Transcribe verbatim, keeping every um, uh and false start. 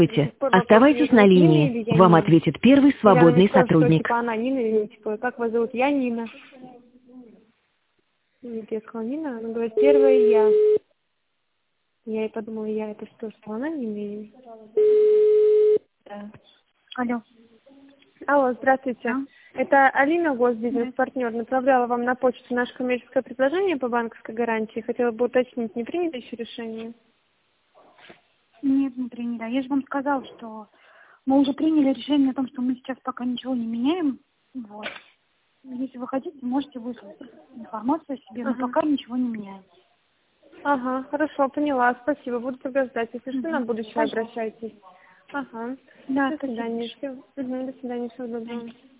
Здравствуйте. Такой вопрос, меня Оставайтесь на зовут Нина линии. или я Вам Нина? ответит первый Я вам свободный сказала, что сотрудник. типа она Нина, или типа, как вас зовут? Я Нина. И я сказала Нина, она говорит, первая я. Я и подумала, я это что, что она Нина или... Да. Алло. Алло, здравствуйте. А? Это Алина, Да. госбизнес-партнер. Направляла вам на почту наше коммерческое предложение по банковской гарантии. Хотела бы уточнить, не приняли еще решение? Нет, не приняли. А я же вам сказала, что мы уже приняли решение о том, что мы сейчас пока ничего не меняем. Вот. Если вы хотите, можете выслать информацию о себе, но Ага. пока ничего не меняем. Ага, хорошо, поняла. Спасибо. Буду тогда ждать. Если что, Угу. на будущее Пожалуйста. обращайтесь. Ага. Да, До спасибо. свидания. Всё. Мгм, до свидания. Всего доброго.